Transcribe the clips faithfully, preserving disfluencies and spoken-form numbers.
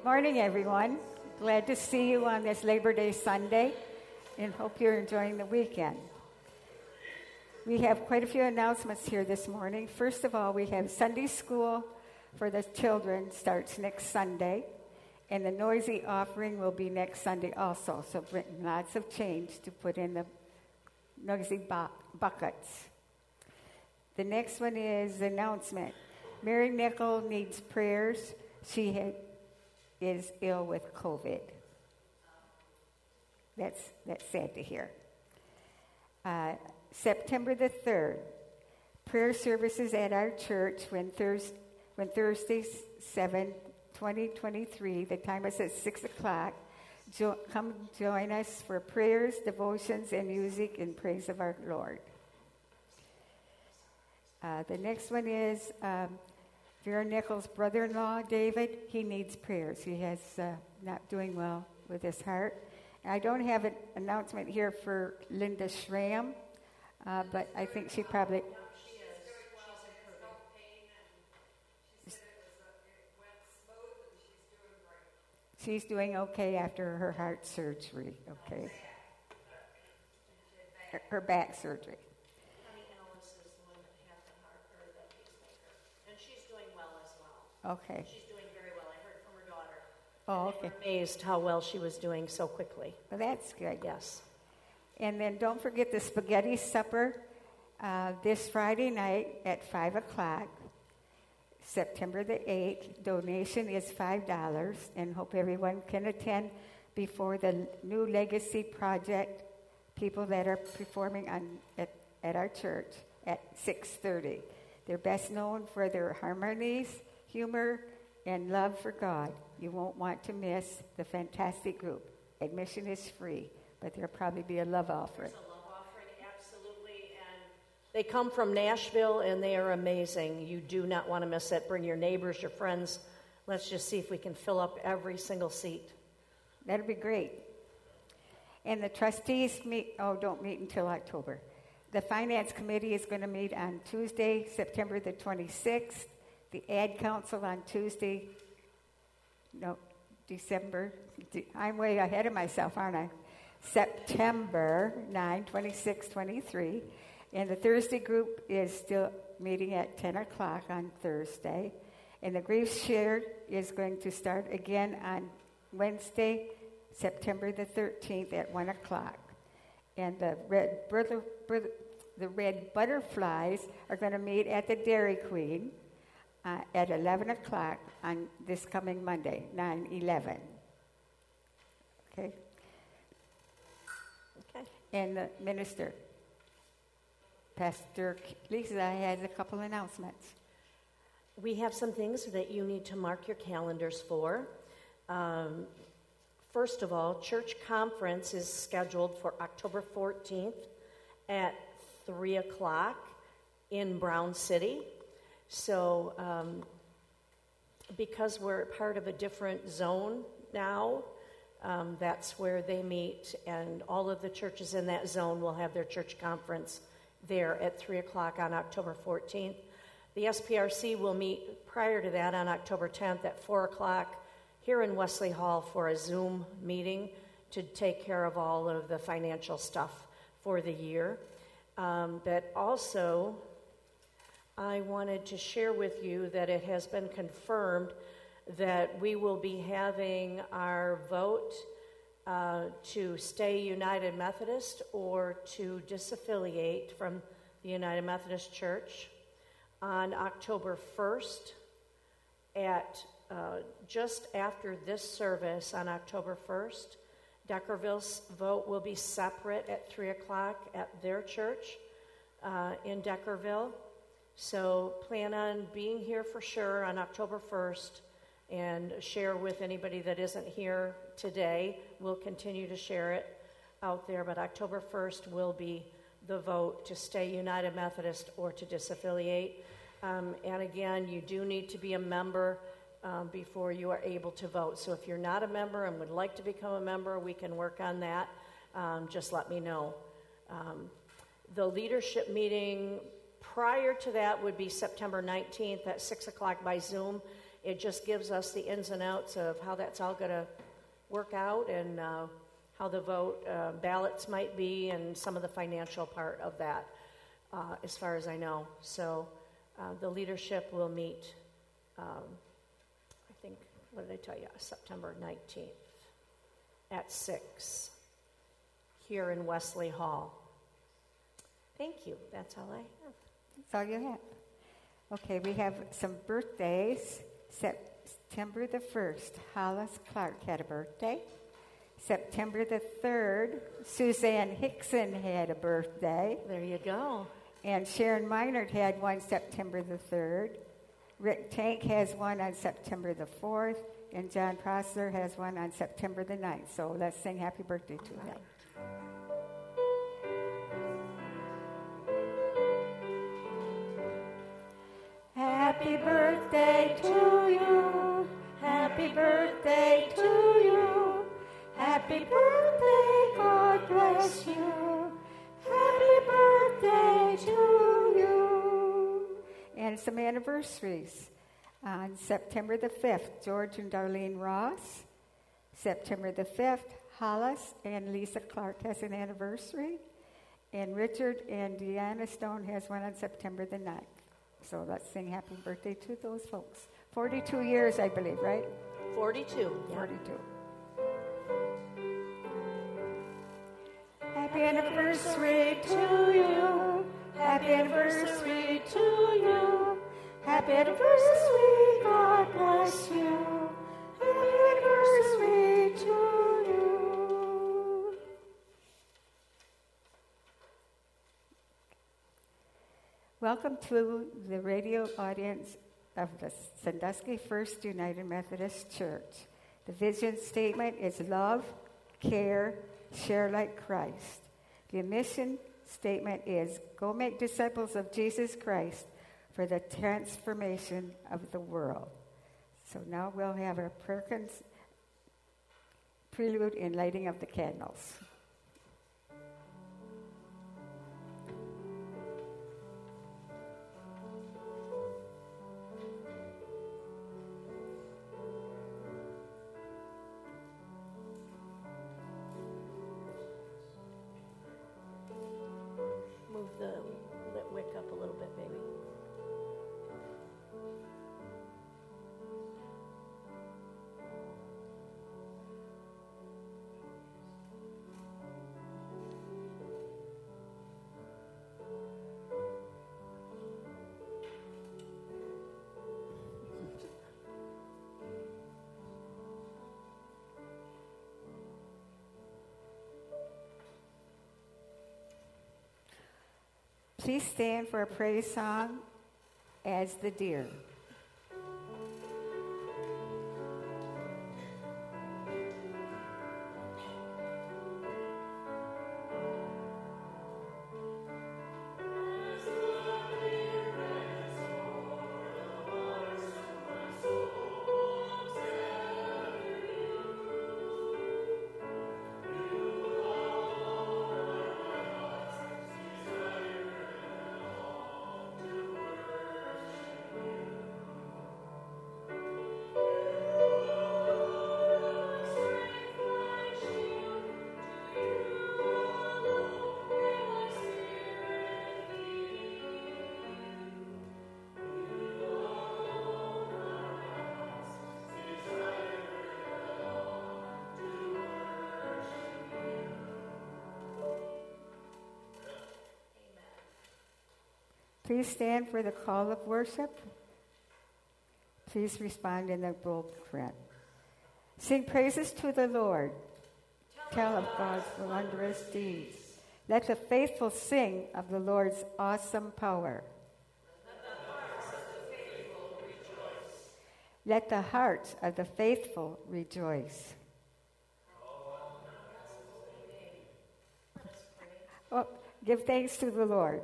Good morning, everyone. Glad to see you on this Labor Day Sunday, and hope you're enjoying the weekend. We have quite a few announcements here this morning. First of all, we have Sunday school for the children starts next Sunday, and the noisy offering will be next Sunday also, so bring lots of change to put in the noisy bu- buckets. The next one is the announcement. Mary Nickel needs prayers. She ha- is ill with COVID. That's, that's sad to hear. Uh, September the third, prayer services at our church when, Thurs- when Thursday, seven twenty twenty-three, the time is at six o'clock. Jo- come join us for prayers, devotions, and music in praise of our Lord. Uh, the next one is um, Vera Nichols' brother-in-law, David. He needs prayers. He has uh, not doing well with his heart. I don't have an announcement here for Linda Schramm, uh, but I think she probably... She's doing okay after her heart surgery, okay? Her, her back surgery. Honey Ellis is the one that had the heart or the pacemaker, and she's doing well as well. Okay. She's doing very well. I heard from her daughter. Oh, and they okay. were amazed how well she was doing so quickly. Well, that's good. Yes. And then don't forget the spaghetti supper uh, this Friday night at five o'clock. September the eighth. Donation is five dollars, and hope everyone can attend before the New Legacy Project people that are performing on at, at our church at six thirty. They're best known for their harmonies, humor, and love for God. You won't want to miss the fantastic group. Admission is free, but there'll probably be a love offering. There's a love offering, absolutely, and they come from Nashville, and they are amazing. You do not want to miss it. Bring your neighbors, your friends. Let's just see if we can fill up every single seat. That'd be great. And the trustees meet, oh, don't meet until October. The Finance Committee is going to meet on Tuesday, September the twenty-sixth. The Ad Council on Tuesday, no, December, I'm way ahead of myself, aren't I? September ninth, twenty-six, twenty-three. And the Thursday group is still meeting at ten o'clock on Thursday. And the Grief Shared is going to start again on Wednesday, September the thirteenth at one o'clock. And the red, brother, brother, the red butterflies are going to meet at the Dairy Queen uh, at eleven o'clock on this coming Monday, nine eleven. Okay? Okay. And the minister, Pastor Lisa, has a couple announcements. We have some things that you need to mark your calendars for. Um, first of all, church conference is scheduled for October fourteenth at three o'clock in Brown City. So um, because we're part of a different zone now, um, that's where they meet, and all of the churches in that zone will have their church conference there at three o'clock on October fourteenth. The S P R C will meet prior to that on October tenth at four o'clock here in Wesley Hall for a Zoom meeting to take care of all of the financial stuff for the year. Um, but also, I wanted to share with you that it has been confirmed that we will be having our vote uh, to stay United Methodist or to disaffiliate from the United Methodist Church on October first at uh, just after this service on October first. Deckerville's vote will be separate at three o'clock at their church uh, in Deckerville. So plan on being here for sure on October first and share with anybody that isn't here today. We'll continue to share it out there, but October first will be the vote to stay United Methodist or to disaffiliate. Um, and again, you do need to be a member um, before you are able to vote. So if you're not a member and would like to become a member, we can work on that. Um, just let me know. Um, the leadership meeting prior to that would be September nineteenth at six o'clock by Zoom. it just gives us the ins and outs of how that's all going to work out and uh, how the vote uh, ballots might be and some of the financial part of that, uh, as far as I know. So uh, the leadership will meet, um, I think, what did I tell you, September nineteenth at six here in Wesley Hall. Thank you. That's all I have. That's all you have. Okay, we have some birthdays. September the first, Hollis Clark had a birthday. September the third, Suzanne Hickson had a birthday. There you go. And Sharon Meinert had one September the third. Rick Tank has one on September the fourth. And John Prosser has one on September the ninth. So let's sing happy birthday to them. Happy birthday to you. Happy birthday to you. Happy birthday, God bless you. Happy birthday to you. And some anniversaries. On September the fifth, George and Darlene Ross. September the fifth, Hollis and Lisa Clark has an anniversary. And Richard and Deanna Stone has one on September the ninth. So let's sing happy birthday to those folks. forty-two years, I believe, right? forty-two. Yeah. forty-two. Happy anniversary to you. Happy anniversary to you. Happy anniversary, God bless you. Happy anniversary to you. Welcome to the radio audience of the Sandusky First United Methodist Church. The vision statement is love, care, share like Christ. The mission statement is go make disciples of Jesus Christ for the transformation of the world. So now we'll have our Perkins prelude in lighting of the candles. Move the lit wick up a little bit, baby. Please stand for a praise song, As the Deer. Please stand for the call of worship. Please respond in the bold print. Sing praises to the Lord. Tell of God's wondrous deeds. Let the faithful sing of the Lord's awesome power. Let the hearts of the faithful rejoice. Oh, give thanks to the Lord.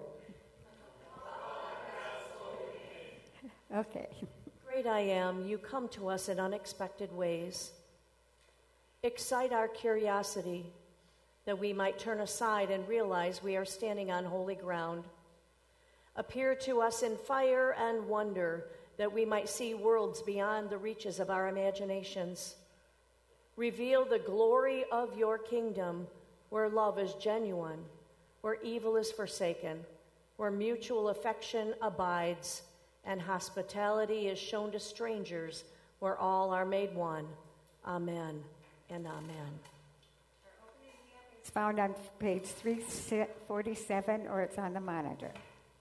Okay. Great I am, you come to us in unexpected ways. Excite our curiosity that we might turn aside and realize we are standing on holy ground. Appear to us in fire and wonder that we might see worlds beyond the reaches of our imaginations. Reveal the glory of your kingdom where love is genuine, where evil is forsaken, where mutual affection abides, and hospitality is shown to strangers, where all are made one. Amen and amen. It's found on page three forty-seven, or it's on the monitor.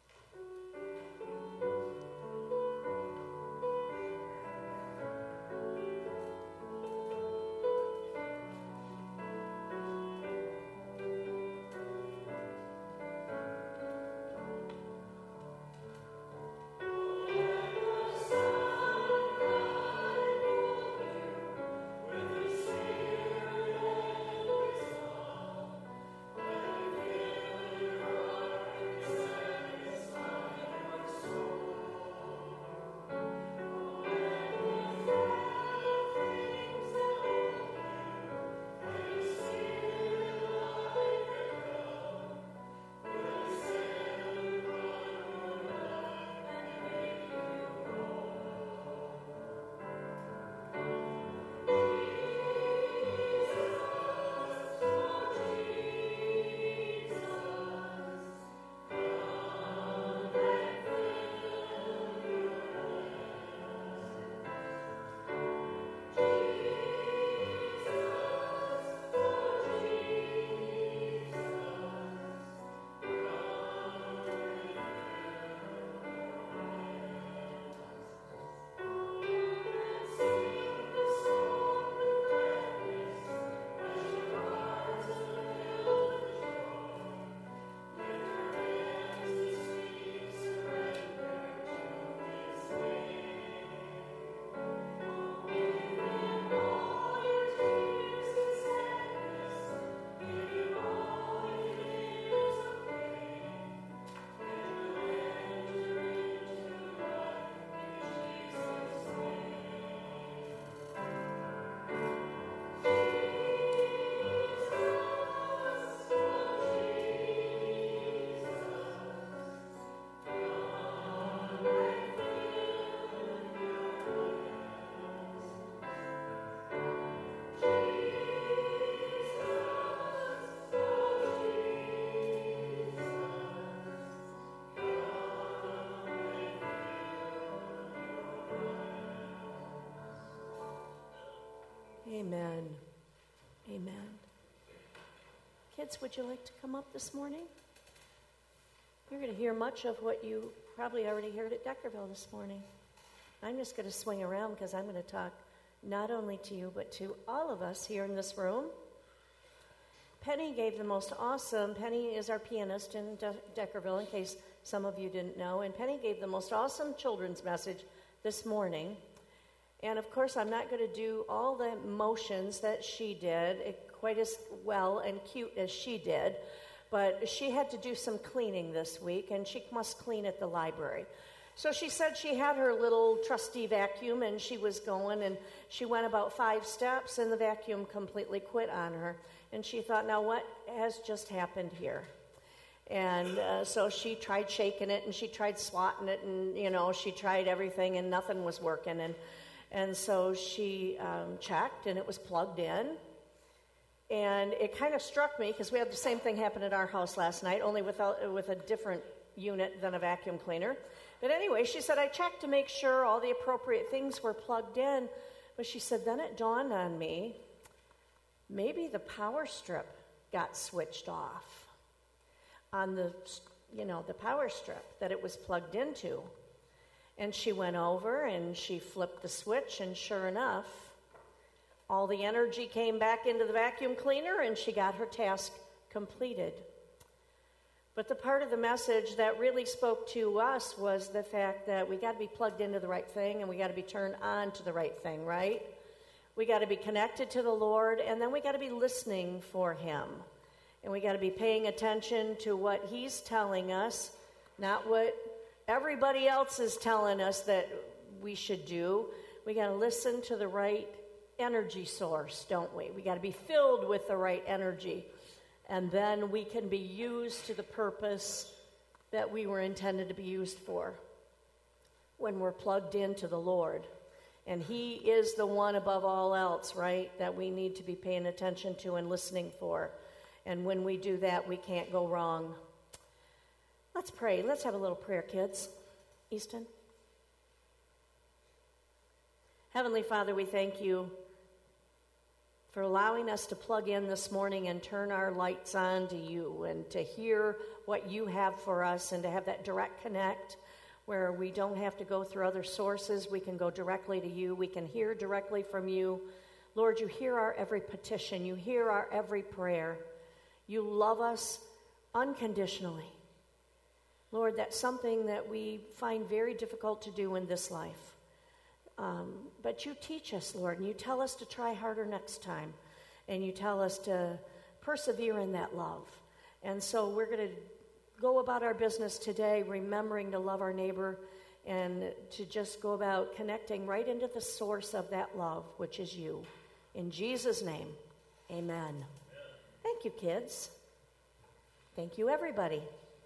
Amen. Amen. Kids, would you like to come up this morning? You're going to hear much of what you probably already heard at Deckerville this morning. I'm just going to swing around because I'm going to talk not only to you, but to all of us here in this room. Penny gave the most awesome, Penny is our pianist in De- Deckerville, in case some of you didn't know, and Penny gave the most awesome children's message this morning. And of course, I'm not going to do all the motions that she did it, quite as well and cute as she did, but she had to do some cleaning this week, and she must clean at the library. So she said she had her little trusty vacuum, and she was going, and she went about five steps, and the vacuum completely quit on her. And she thought, now what has just happened here? And uh, so she tried shaking it, and she tried swatting it, and, you know, she tried everything, and nothing was working. And and so she um, checked, and it was plugged in. And it kind of struck me, because we had the same thing happen at our house last night, only without, with a different unit than a vacuum cleaner. But anyway, she said, I checked to make sure all the appropriate things were plugged in. But she said, then it dawned on me, maybe the power strip got switched off on the, you know, the power strip that it was plugged into. And she went over and she flipped the switch, and sure enough, all the energy came back into the vacuum cleaner, and she got her task completed. But the part of the message that really spoke to us was the fact that we got to be plugged into the right thing, and we got to be turned on to the right thing, right? We got to be connected to the Lord, and then we got to be listening for Him. And we got to be paying attention to what He's telling us, not what everybody else is telling us that we should do. We got to listen to the right energy source, don't we? We got to be filled with the right energy. And then we can be used to the purpose that we were intended to be used for. when we're plugged into the Lord. And He is the one above all else, right, that we need to be paying attention to and listening for. And when we do that, we can't go wrong. Let's pray. Let's have a little prayer, kids. Easton. Heavenly Father, we thank you for allowing us to plug in this morning and turn our lights on to you and to hear what you have for us and to have that direct connect where we don't have to go through other sources. We can go directly to you. We can hear directly from you. Lord, you hear our every petition. You hear our every prayer. You love us unconditionally. Lord, that's something that we find very difficult to do in this life. Um, but you teach us, Lord, and you tell us to try harder next time. And you tell us to persevere in that love. And so we're going to go about our business today, remembering to love our neighbor and to just go about connecting right into the source of that love, which is you. In Jesus' name, amen. Amen. Thank you, kids. Thank you, everybody.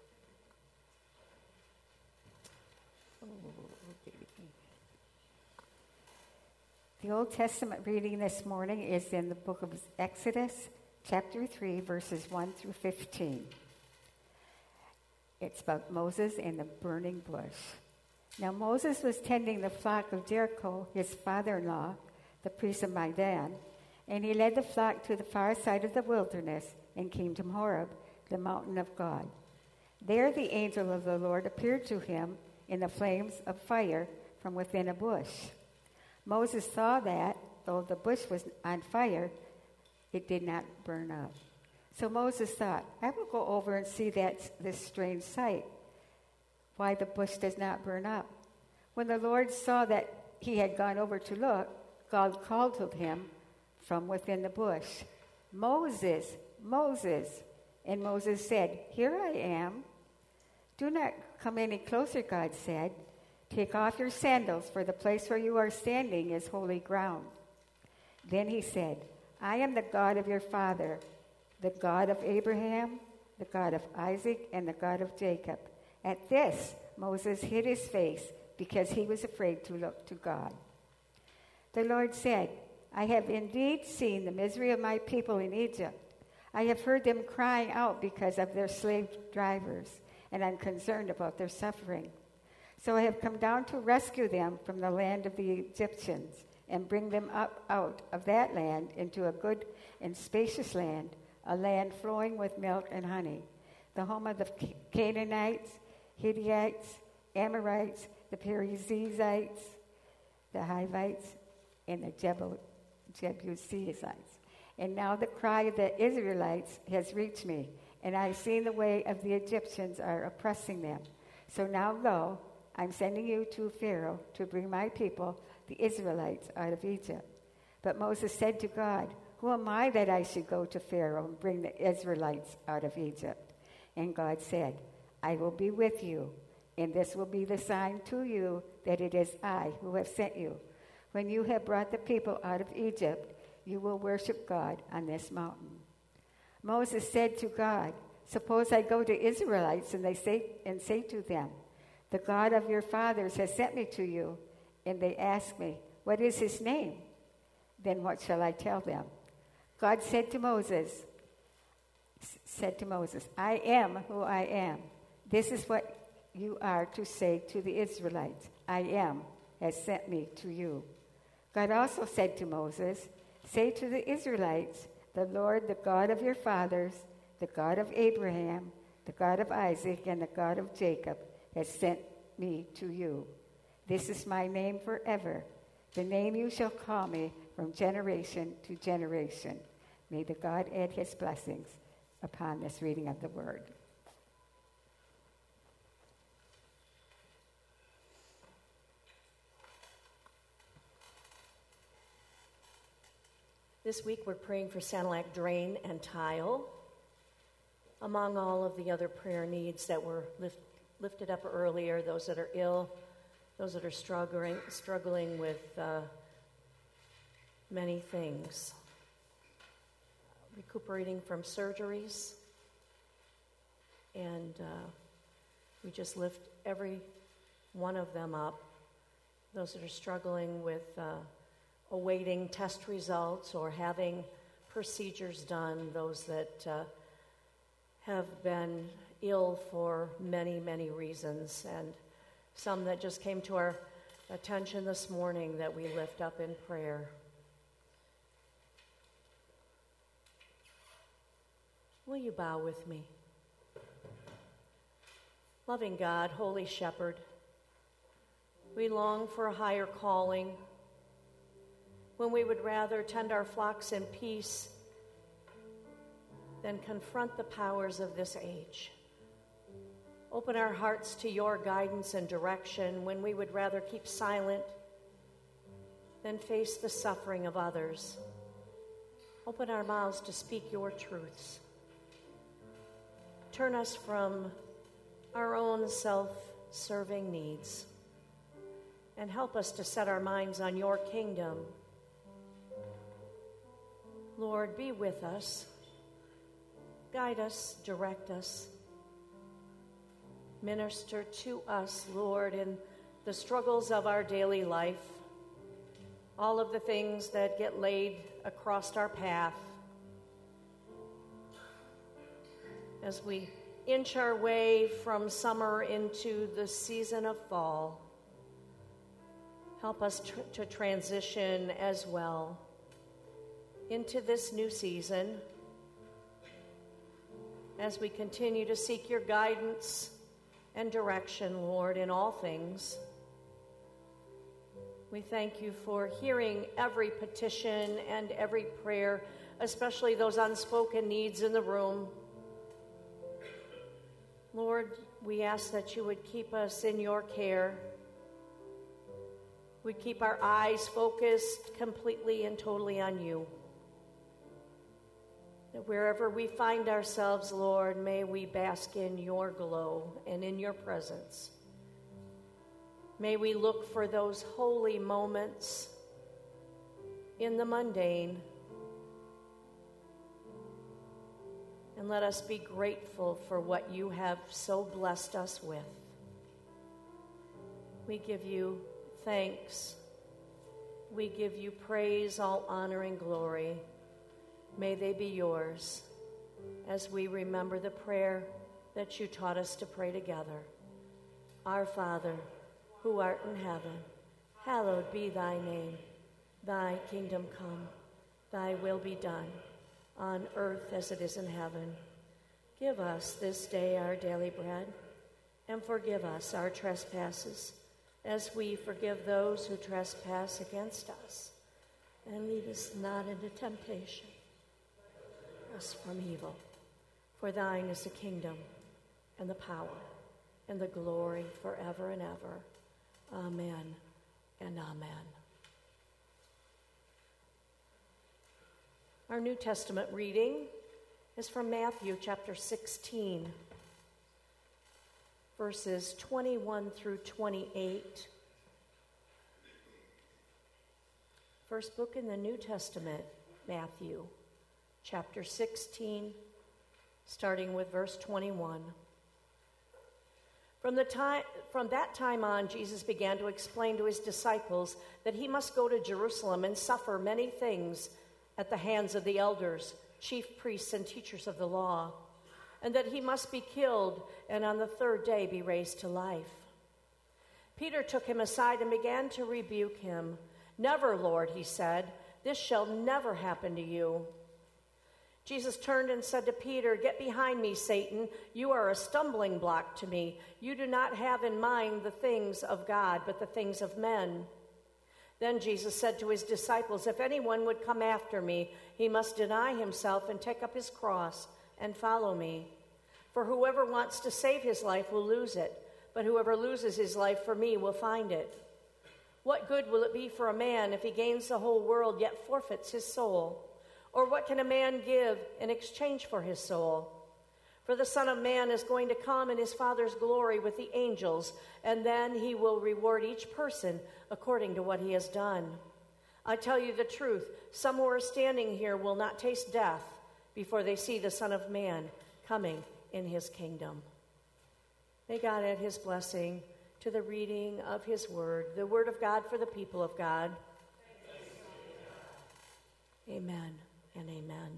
The Old Testament reading this morning is in the book of Exodus, chapter three, verses one through fifteen. It's about Moses and the burning bush. Now Moses was tending the flock of Jericho, his father-in-law, the priest of Midian, and he led the flock to the far side of the wilderness and came to Horeb, the mountain of God. There the angel of the Lord appeared to him in the flames of fire from within a bush. Moses saw that, though the bush was on fire, it did not burn up. So Moses thought, I will go over and see that this strange sight, why the bush does not burn up. When the Lord saw that he had gone over to look, God called to him from within the bush, Moses, Moses. And Moses said, Here I am. Do not come any closer, God said. Take off your sandals, for the place where you are standing is holy ground. Then he said, I am the God of your father, the God of Abraham, the God of Isaac, and the God of Jacob. At this, Moses hid his face because he was afraid to look to God. The Lord said, I have indeed seen the misery of my people in Egypt. I have heard them crying out because of their slave drivers, and I'm concerned about their suffering. So I have come down to rescue them from the land of the Egyptians and bring them up out of that land into a good and spacious land, a land flowing with milk and honey, the home of the Canaanites, Hittites, Amorites, the Perizzites, the Hivites, and the Jebu- Jebusites. And now the cry of the Israelites has reached me, and I have seen the way of the Egyptians are oppressing them. So now go, I'm sending you to Pharaoh to bring my people, the Israelites, out of Egypt. But Moses said to God, Who am I that I should go to Pharaoh and bring the Israelites out of Egypt? And God said, I will be with you, and this will be the sign to you that it is I who have sent you. When you have brought the people out of Egypt, you will worship God on this mountain. Moses said to God, Suppose I go to Israelites and they say and say to them, The God of your fathers has sent me to you, and they ask me, What is his name? Then what shall I tell them? God said to Moses, said to Moses, I am who I am. This is what you are to say to the Israelites. I am has sent me to you. God also said to Moses, Say to the Israelites, the Lord, the God of your fathers, the God of Abraham, the God of Isaac, and the God of Jacob has sent me to you. This is my name forever, the name you shall call me from generation to generation. May the God add his blessings upon this reading of the word. This week we're praying for Sanilac Drain and Tile, among all of the other prayer needs that were lift, lifted up earlier, those that are ill, those that are struggling, struggling with uh, many things, recuperating from surgeries, and uh, we just lift every one of them up those that are struggling with uh, awaiting test results or having procedures done, those that uh, have been ill for many, many reasons, and some that just came to our attention this morning that we lift up in prayer. Will you bow with me? Loving God, Holy Shepherd, we long for a higher calling when we would rather tend our flocks in peace than confront the powers of this age. Open our hearts to your guidance and direction when we would rather keep silent than face the suffering of others. Open our mouths to speak your truths. Turn us from our own self-serving needs and help us to set our minds on your kingdom. Lord, be with us. Guide us, direct us. Minister to us, Lord, in the struggles of our daily life, all of the things that get laid across our path. As we inch our way from summer into the season of fall, help us tr- to transition as well into this new season as we continue to seek your guidance and direction, Lord, in all things. We thank you for hearing every petition and every prayer, especially those unspoken needs in the room. Lord, we ask that you would keep us in your care. We'd keep our eyes focused completely and totally on you. That wherever we find ourselves, Lord, may we bask in your glow and in your presence. May we look for those holy moments in the mundane. And let us be grateful for what you have so blessed us with. We give you thanks. We give you praise, all honor and glory. May they be yours as we remember the prayer that you taught us to pray together. Our Father, who art in heaven, hallowed be thy name. Thy kingdom come, thy will be done, on earth as it is in heaven. Give us this day our daily bread, and forgive us our trespasses, as we forgive those who trespass against us. And lead us not into temptation, us from evil. For thine is the kingdom, and the power, and the glory forever and ever. Amen and amen. Our New Testament reading is from Matthew chapter sixteen, verses twenty-one through twenty-eight. First book in the New Testament, Matthew chapter sixteen, starting with verse twenty-one. From, the time, from that time on, Jesus began to explain to his disciples that he must go to Jerusalem and suffer many things at the hands of the elders, chief priests, and teachers of the law, and that he must be killed and on the third day be raised to life. Peter took him aside and began to rebuke him. "Never, Lord," he said, "this shall never happen to you." Jesus turned and said to Peter, "Get behind me, Satan. You are a stumbling block to me. You do not have in mind the things of God, but the things of men." Then Jesus said to his disciples, "If anyone would come after me, he must deny himself and take up his cross and follow me. For whoever wants to save his life will lose it, but whoever loses his life for me will find it. What good will it be for a man if he gains the whole world yet forfeits his soul? Or what can a man give in exchange for his soul? For the Son of Man is going to come in his Father's glory with the angels, and then he will reward each person according to what he has done. I tell you the truth, some who are standing here will not taste death before they see the Son of Man coming in his kingdom." May God add his blessing to the reading of his word, the word of God for the people of God. Amen and amen.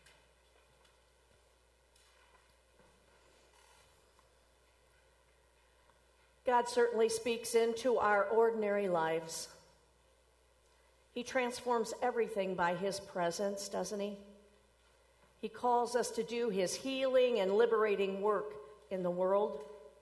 God certainly speaks into our ordinary lives. He transforms everything by his presence, doesn't he? He calls us to do his healing and liberating work in the world.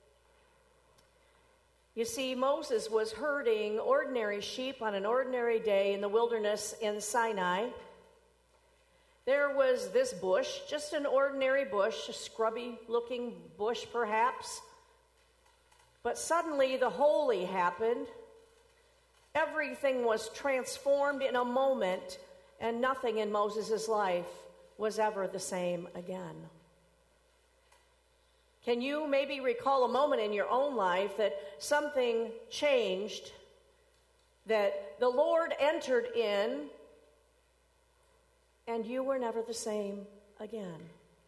You see, Moses was herding ordinary sheep on an ordinary day in the wilderness in Sinai. There was this bush, just an ordinary bush, a scrubby-looking bush perhaps. But suddenly the holy happened. Everything was transformed in a moment, and nothing in Moses' life was ever the same again. Can you maybe recall a moment in your own life that something changed, that the Lord entered in, and you were never the same again?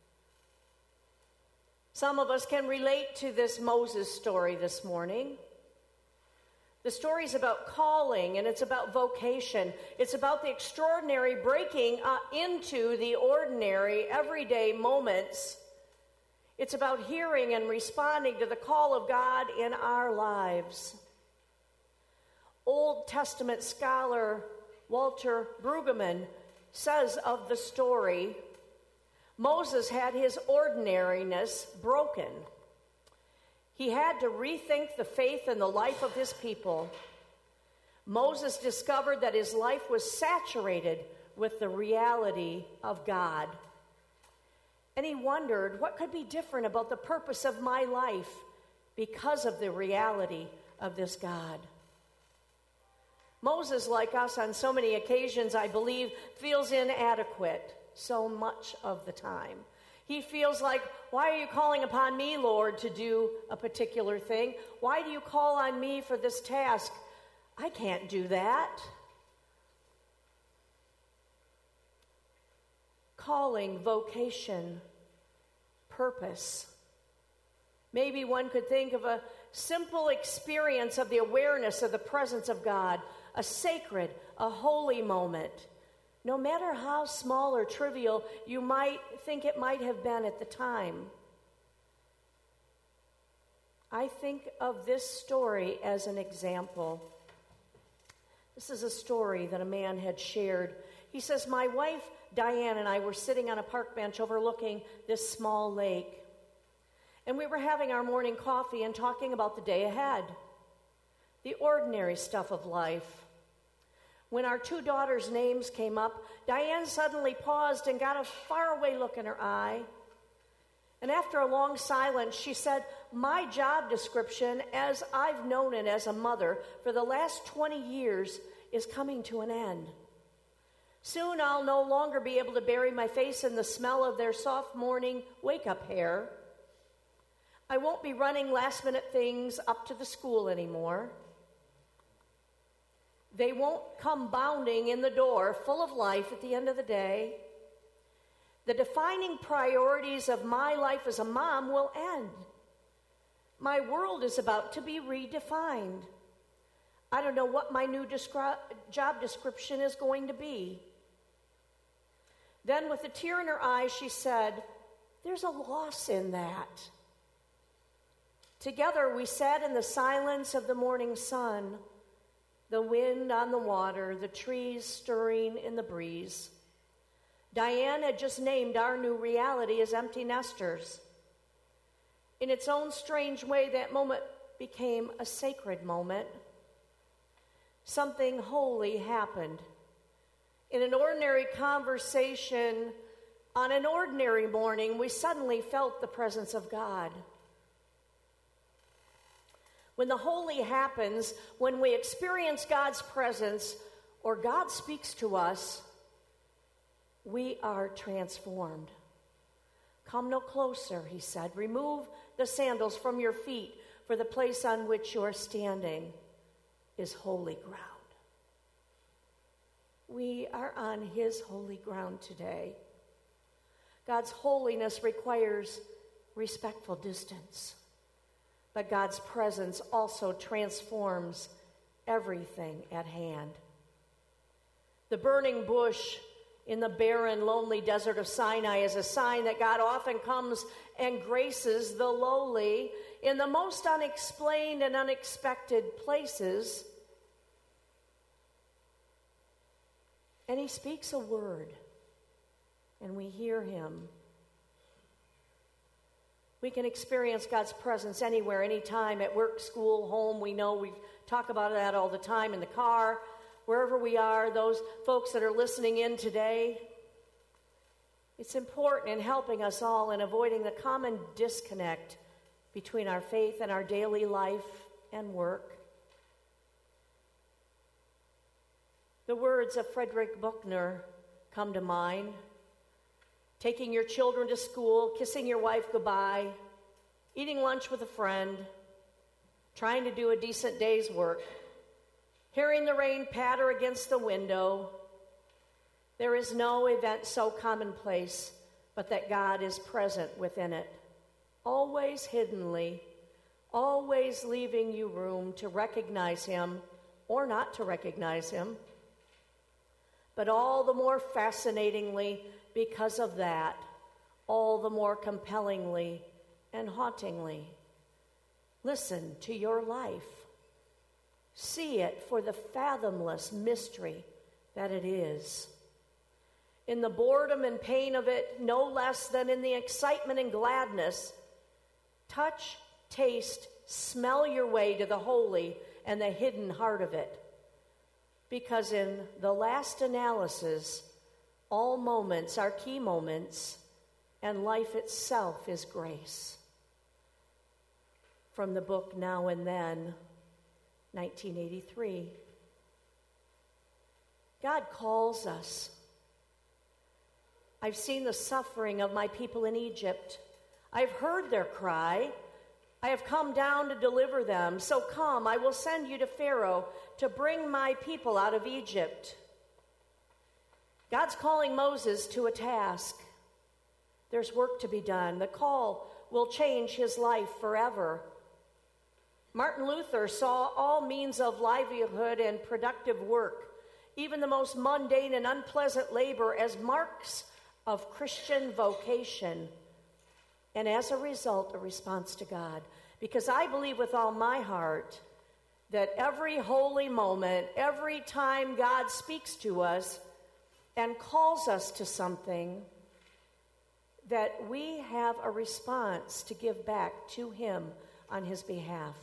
Some of us can relate to this Moses story this morning. The story is about calling, and it's about vocation. It's about the extraordinary breaking uh, into the ordinary, everyday moments. It's about hearing and responding to the call of God in our lives. Old Testament scholar Walter Brueggemann says of the story, Moses had his ordinariness broken. He had to rethink the faith and the life of his people. Moses discovered that his life was saturated with the reality of God. And he wondered, what could be different about the purpose of my life because of the reality of this God? Moses, like us on so many occasions, I believe, feels inadequate so much of the time. He feels like, why are you calling upon me, Lord, to do a particular thing? Why do you call on me for this task? I can't do that. Calling, vocation, purpose. Maybe one could think of a simple experience of the awareness of the presence of God, a sacred, a holy moment. No matter how small or trivial you might think it might have been at the time. I think of this story as an example. This is a story that a man had shared. He says, my wife, Diane, and I were sitting on a park bench overlooking this small lake. And we were having our morning coffee and talking about the day ahead, the ordinary stuff of life. When our two daughters' names came up, Diane suddenly paused and got a faraway look in her eye. And after a long silence, she said, my job description, as I've known it as a mother for the last twenty years, is coming to an end. Soon I'll no longer be able to bury my face in the smell of their soft morning wake-up hair. I won't be running last-minute things up to the school anymore. They won't come bounding in the door full of life at the end of the day. The defining priorities of my life as a mom will end. My world is about to be redefined. I don't know what my new descri- job description is going to be. Then, with a tear in her eye, she said, there's a loss in that. Together, we sat in the silence of the morning sun, the wind on the water, the trees stirring in the breeze. Diane had just named our new reality as empty nesters. In its own strange way, that moment became a sacred moment. Something holy happened. In an ordinary conversation, on an ordinary morning, we suddenly felt the presence of God. When the holy happens, when we experience God's presence, or God speaks to us, we are transformed. Come no closer, he said. Remove the sandals from your feet, for the place on which you are standing is holy ground. We are on his holy ground today. God's holiness requires respectful distance. but God's presence also transforms everything at hand. The burning bush in the barren, lonely desert of Sinai is a sign that God often comes and graces the lowly in the most unexplained and unexpected places. And he speaks a word, and we hear him. We can experience God's presence anywhere, anytime, at work, school, home. We know we talk about that all the time, in the car, wherever we are, those folks that are listening in today. It's important in helping us all in avoiding the common disconnect between our faith and our daily life and work. The words of Frederick Buechner come to mind. Taking your children to school, kissing your wife goodbye, eating lunch with a friend, trying to do a decent day's work, hearing the rain patter against the window. There is no event so commonplace but that God is present within it, always hiddenly, always leaving you room to recognize him or not to recognize him, but all the more fascinatingly because of that, all the more compellingly and hauntingly. Listen to your life. See it for the fathomless mystery that it is. In the boredom and pain of it, no less than in the excitement and gladness, touch, taste, smell your way to the holy and the hidden heart of it. Because in the last analysis, all moments are key moments, and life itself is grace. From the book Now and Then, nineteen eighty-three. God calls us. I've seen the suffering of my people in Egypt. I've heard their cry. I have come down to deliver them. So come, I will send you to Pharaoh to bring my people out of Egypt. God's calling Moses to a task. There's work to be done. The call will change his life forever. Martin Luther saw all means of livelihood and productive work, even the most mundane and unpleasant labor, as marks of Christian vocation, and as a result, a response to God. Because I believe with all my heart that every holy moment, every time God speaks to us and calls us to something, that we have a response to give back to him on his behalf.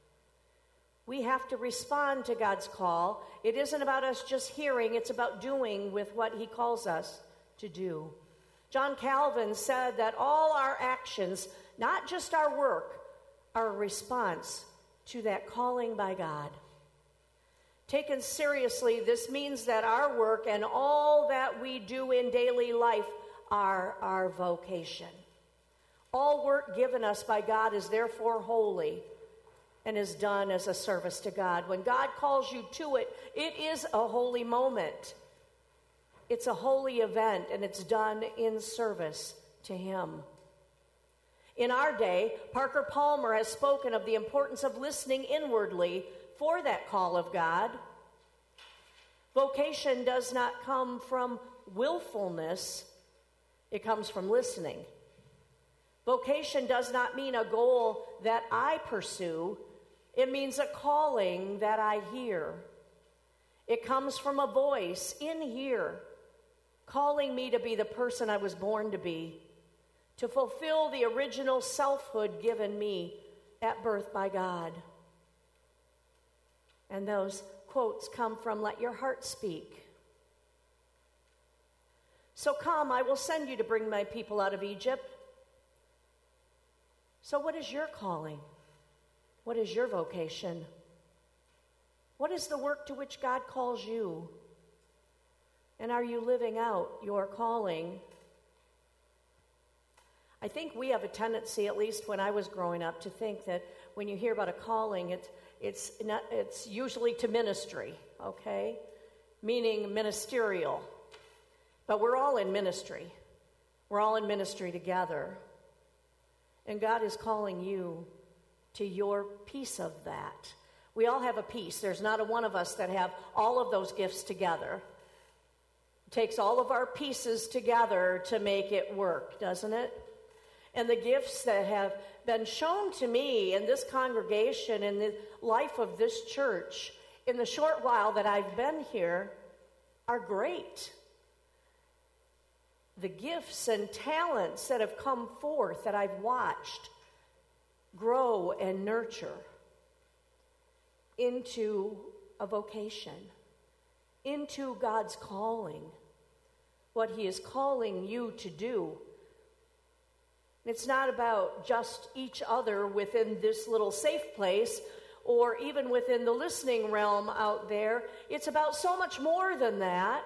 We have to respond to God's call. It isn't about us just hearing, it's about doing with what he calls us to do. John Calvin said that all our actions, not just our work, are a response to that calling by God. Taken seriously, this means that our work and all that we do in daily life are our vocation. All work given us by God is therefore holy and is done as a service to God. When God calls you to it, it is a holy moment. It's a holy event, and it's done in service to him. In our day, Parker Palmer has spoken of the importance of listening inwardly for that call of God. Vocation does not come from willfulness, it comes from listening. Vocation does not mean a goal that I pursue, it means a calling that I hear. It comes from a voice in here, calling me to be the person I was born to be, to fulfill the original selfhood given me at birth by God. And those quotes come from Let Your Heart Speak. So come, I will send you to bring my people out of Egypt. So what is your calling? What is your vocation? What is the work to which God calls you? And are you living out your calling? I think we have a tendency, at least when I was growing up, to think that when you hear about a calling, it's it's not, it's usually to ministry, okay? Meaning ministerial. But we're all in ministry. We're all in ministry together. And God is calling you to your piece of that. We all have a piece. There's not a one of us that have all of those gifts together. It takes all of our pieces together to make it work, doesn't it? And the gifts that have been shown to me in this congregation, in the life of this church, in the short while that I've been here, are great. The gifts and talents that have come forth that I've watched grow and nurture into a vocation, into God's calling, what He is calling you to do. It's not about just each other within this little safe place or even within the listening realm out there. It's about so much more than that.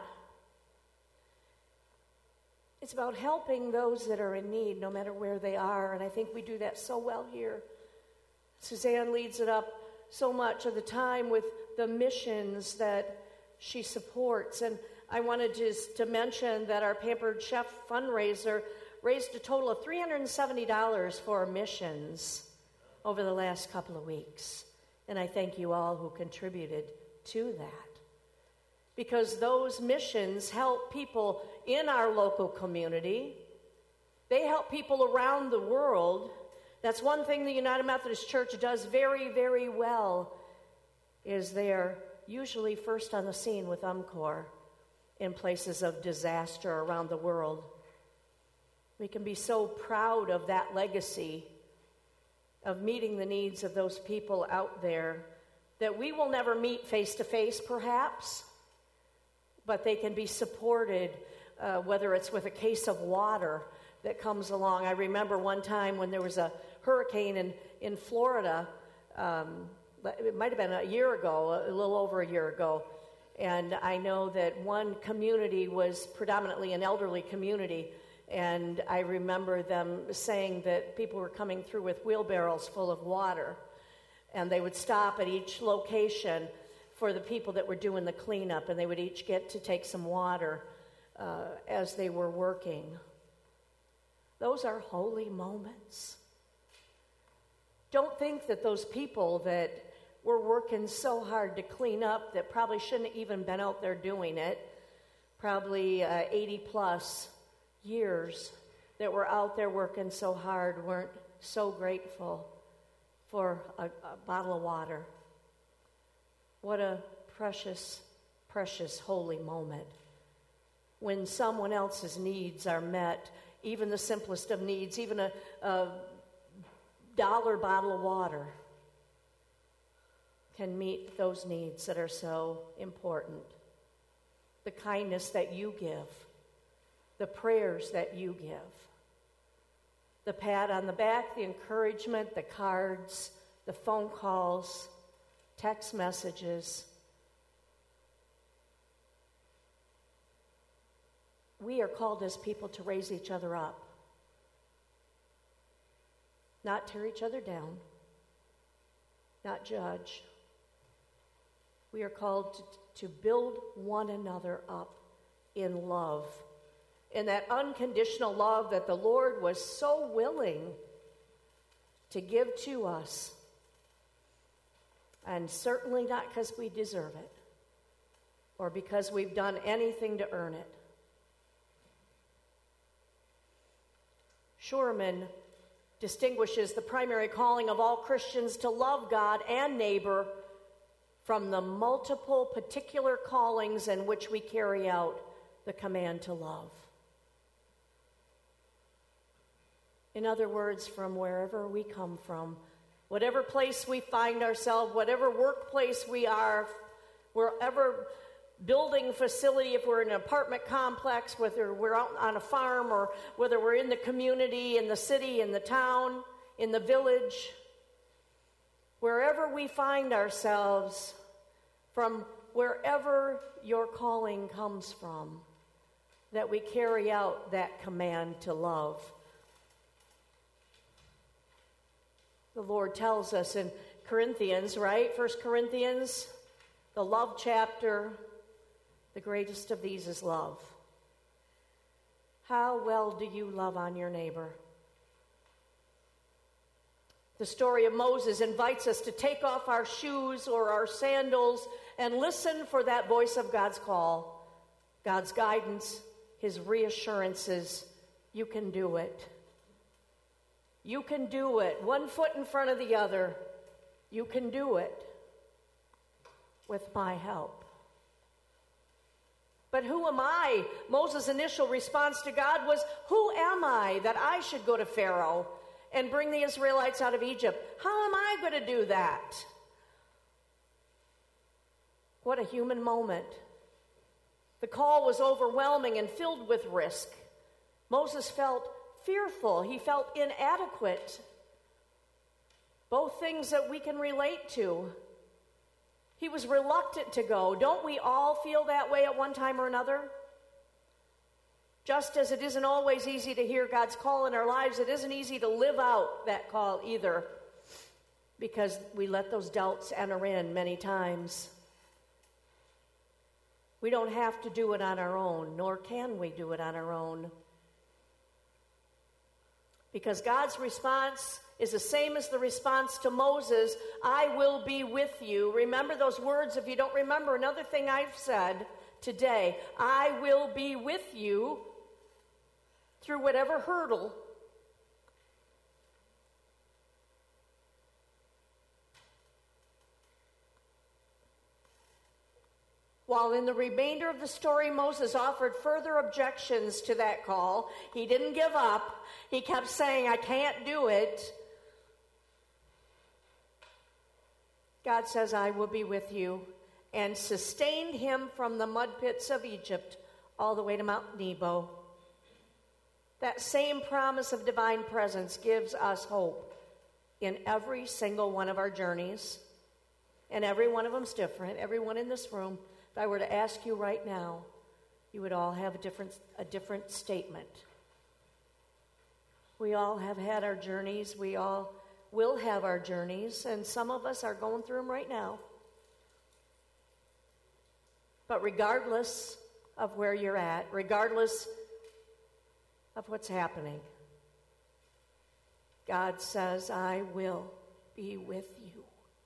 It's about helping those that are in need, no matter where they are, and I think we do that so well here. Suzanne leads it up so much of the time with the missions that she supports, and I wanted just to mention that our Pampered Chef fundraiser raised a total of three hundred seventy dollars for missions over the last couple of weeks, and I thank you all who contributed to that. Because those missions help people in our local community. They help people around the world. That's one thing the United Methodist Church does very, very well, is they're usually first on the scene with UMCOR in places of disaster around the world. We can be so proud of that legacy of meeting the needs of those people out there that we will never meet face to face, perhaps, but they can be supported, uh, whether it's with a case of water that comes along. I remember one time when there was a hurricane in, in Florida, um, it might have been a year ago, a little over a year ago, and I know that one community was predominantly an elderly community, and I remember them saying that people were coming through with wheelbarrows full of water, and they would stop at each location for the people that were doing the cleanup, and they would each get to take some water uh, as they were working. Those are holy moments. Don't think that those people that were working so hard to clean up that probably shouldn't have even been out there doing it, probably uh, eighty plus years that were out there working so hard, weren't so grateful for a, a bottle of water. What a precious, precious holy moment when someone else's needs are met, even the simplest of needs, even a, a dollar bottle of water can meet those needs that are so important. The kindness that you give, the prayers that you give, the pat on the back, the encouragement, the cards, the phone calls, text messages. We are called as people to raise each other up, not tear each other down, not judge. We are called to, to build one another up in love, in that unconditional love that the Lord was so willing to give to us. And certainly not because we deserve it or because we've done anything to earn it. Schurman distinguishes the primary calling of all Christians to love God and neighbor from the multiple particular callings in which we carry out the command to love. In other words, from wherever we come from, whatever place we find ourselves, whatever workplace we are, wherever building facility, if we're in an apartment complex, whether we're out on a farm or whether we're in the community, in the city, in the town, in the village, wherever we find ourselves, from wherever your calling comes from, that we carry out that command to love. The Lord tells us in Corinthians, right? First Corinthians, the love chapter, the greatest of these is love. How well do you love on your neighbor? The story of Moses invites us to take off our shoes or our sandals and listen for that voice of God's call, God's guidance, his reassurances. You can do it. You can do it. One foot in front of the other. You can do it with my help. But who am I? Moses' initial response to God was, who am I that I should go to Pharaoh and bring the Israelites out of Egypt? How am I going to do that? What a human moment. The call was overwhelming and filled with risk. Moses felt fearful. He felt inadequate. Both things that we can relate to. He was reluctant to go. Don't we all feel that way at one time or another? Just as it isn't always easy to hear God's call in our lives, it isn't easy to live out that call either, because we let those doubts enter in many times. We don't have to do it on our own, nor can we do it on our own. Because God's response is the same as the response to Moses, I will be with you. Remember those words if you don't remember. Another thing I've said today, I will be with you through whatever hurdle. While in the remainder of the story, Moses offered further objections to that call. He didn't give up. He kept saying, I can't do it. God says, I will be with you, and sustained him from the mud pits of Egypt all the way to Mount Nebo. That same promise of divine presence gives us hope in every single one of our journeys. And every one of them's different. Everyone in this room, if I were to ask you right now, you would all have a different, a different statement. We all have had our journeys. We all will have our journeys. And some of us are going through them right now. But regardless of where you're at, regardless of what's happening, God says, I will be with you.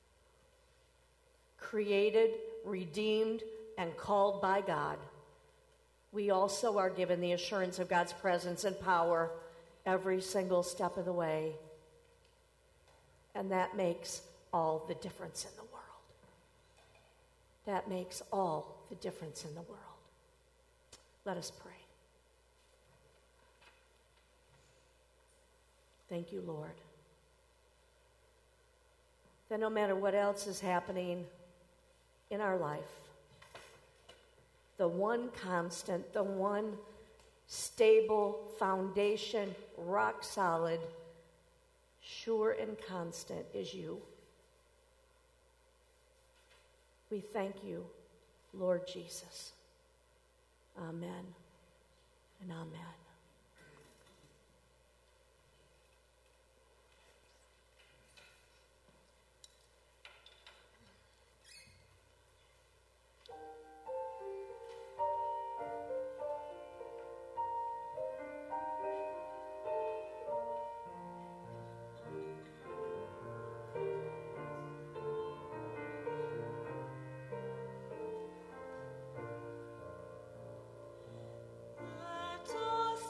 Created, redeemed, and called by God, we also are given the assurance of God's presence and power every single step of the way. And that makes all the difference in the world. That makes all the difference in the world. Let us pray. Thank you, Lord. That no matter what else is happening in our life, the one constant, the one stable foundation, rock solid, sure and constant is you. We thank you, Lord Jesus. Amen and amen. Let us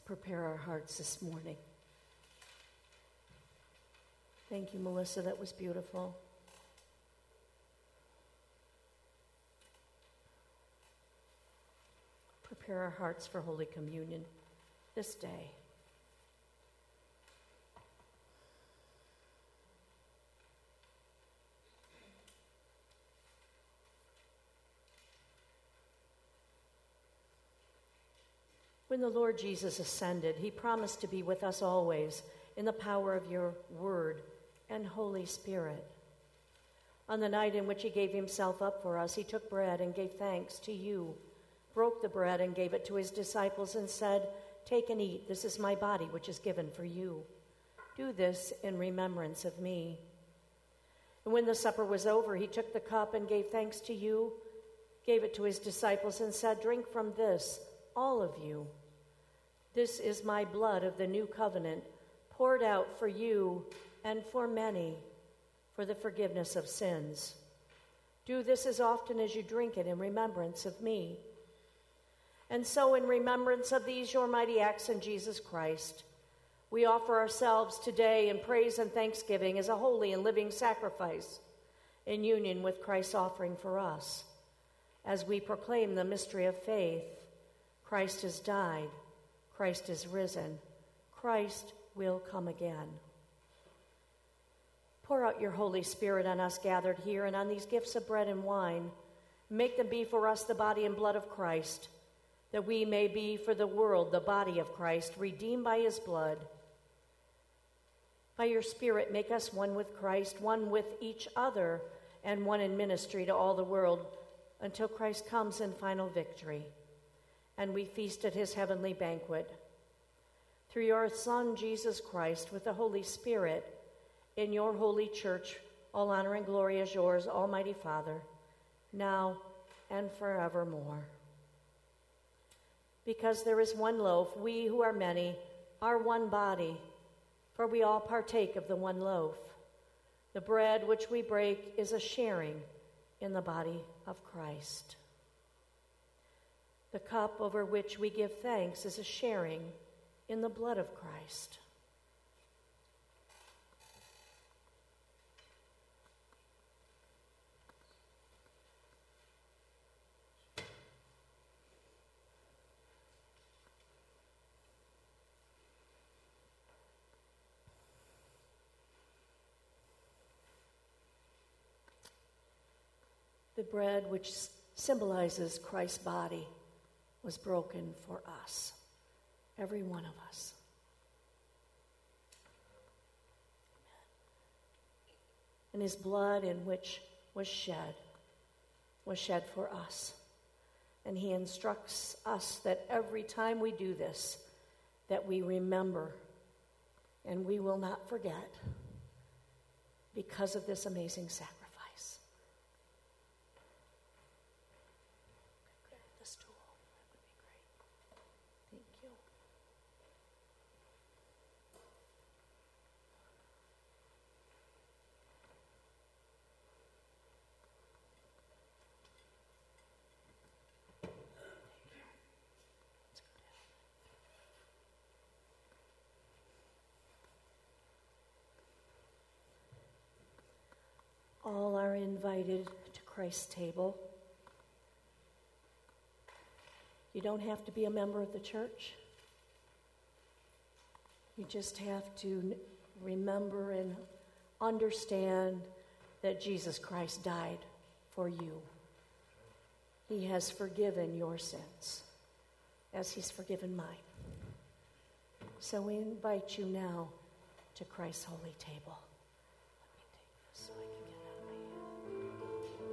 prepare our hearts this morning. Thank you, Melissa. That was beautiful. Prepare our hearts for Holy Communion this day. When the Lord Jesus ascended, he promised to be with us always in the power of your word and Holy Spirit. On the night in which he gave himself up for us, he took bread and gave thanks to you, broke the bread and gave it to his disciples and said, "Take and eat. This is my body, which is given for you. Do this in remembrance of me." And when the supper was over, he took the cup and gave thanks to you, gave it to his disciples and said, "Drink from this, all of you. This is my blood of the new covenant, poured out for you and for many for the forgiveness of sins. Do this as often as you drink it in remembrance of me." And so, in remembrance of these your mighty acts in Jesus Christ, we offer ourselves today in praise and thanksgiving as a holy and living sacrifice in union with Christ's offering for us. As we proclaim the mystery of faith, Christ has died, Christ is risen, Christ will come again. Pour out your Holy Spirit on us gathered here and on these gifts of bread and wine. Make them be for us the body and blood of Christ, that we may be for the world the body of Christ, redeemed by his blood. By your Spirit, make us one with Christ, one with each other, and one in ministry to all the world, until Christ comes in final victory, and we feast at his heavenly banquet. Through your Son, Jesus Christ, with the Holy Spirit, in your holy church, all honor and glory is yours, Almighty Father, now and forevermore. Because there is one loaf, we who are many are one body, for we all partake of the one loaf. The bread which we break is a sharing in the body of Christ. The cup over which we give thanks is a sharing in the blood of Christ. The bread which symbolizes Christ's body was broken for us, every one of us. And his blood, in which was shed, was shed for us. And he instructs us that every time we do this, that we remember and we will not forget because of this amazing sacrifice. All are invited to Christ's table. You don't have to be a member of the church. You just have to remember and understand that Jesus Christ died for you. He has forgiven your sins, as he's forgiven mine. So we invite you now to Christ's holy table. Let me take this so I can get out of my hand.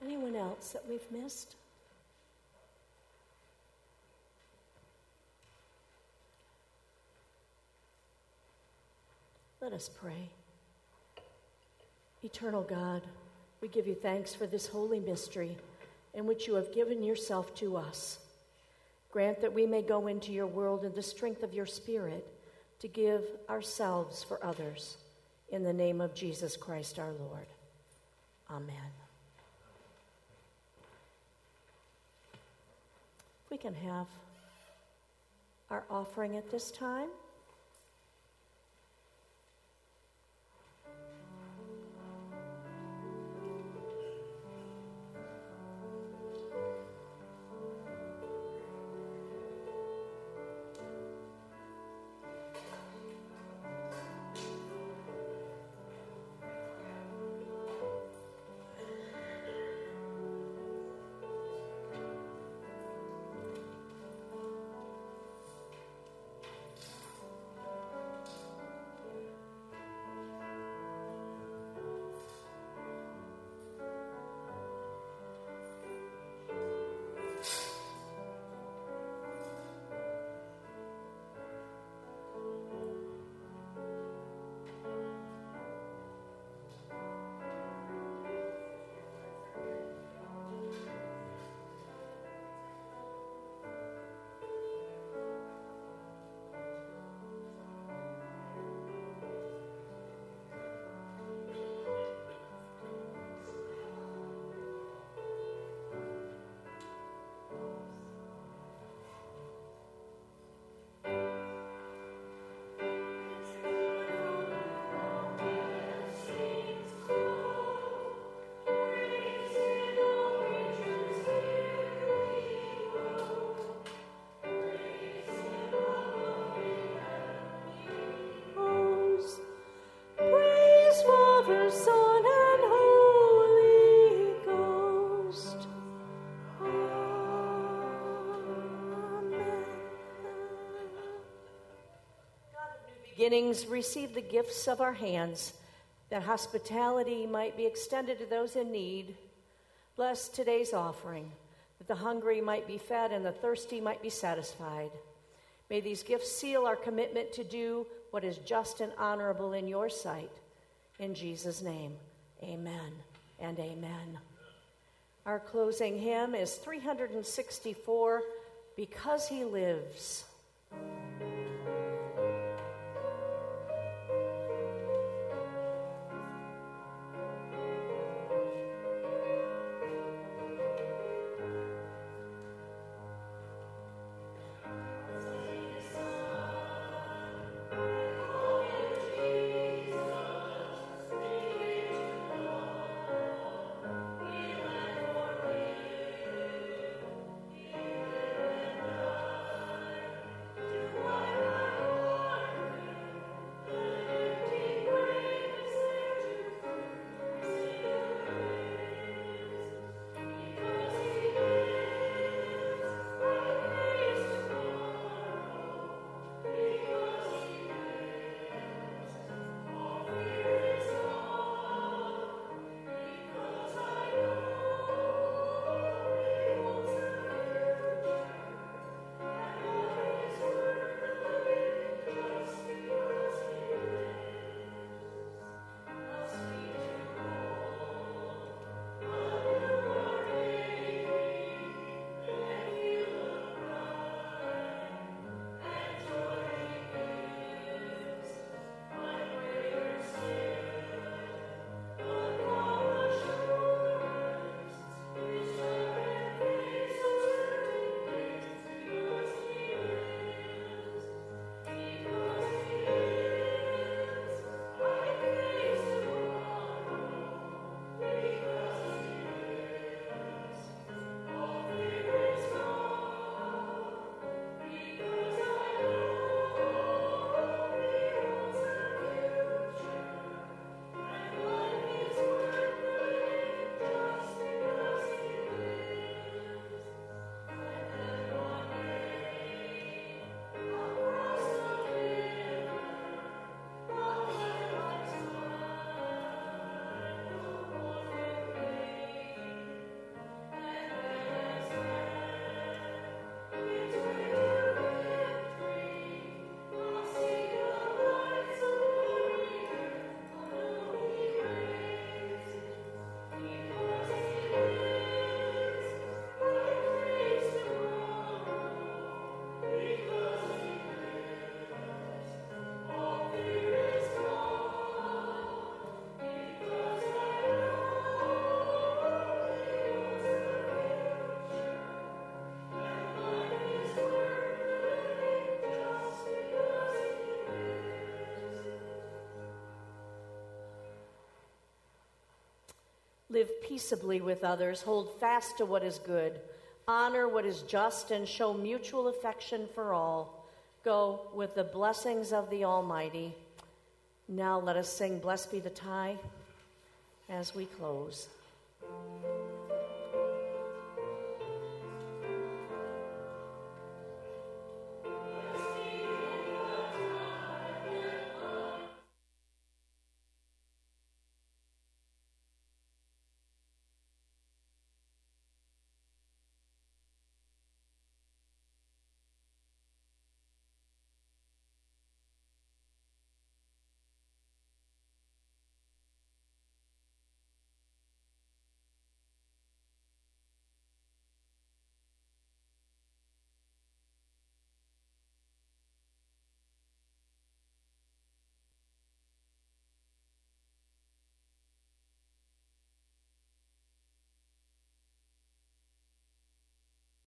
Anyone else that we've missed? Let us pray. Eternal God, we give you thanks for this holy mystery in which you have given yourself to us. Grant that we may go into your world in the strength of your Spirit to give ourselves for others. In the name of Jesus Christ our Lord. Amen. If we can have our offering at this time. Beginnings, receive the gifts of our hands, that hospitality might be extended to those in need. Bless today's offering, that the hungry might be fed and the thirsty might be satisfied. May these gifts seal our commitment to do what is just and honorable in your sight. In Jesus' name, amen and amen. Our closing hymn is three sixty-four, Because He Lives. Why Live peaceably with others. Hold fast to what is good. Honor what is just and show mutual affection for all. Go with the blessings of the Almighty. Now let us sing Blessed Be the Tie as we close.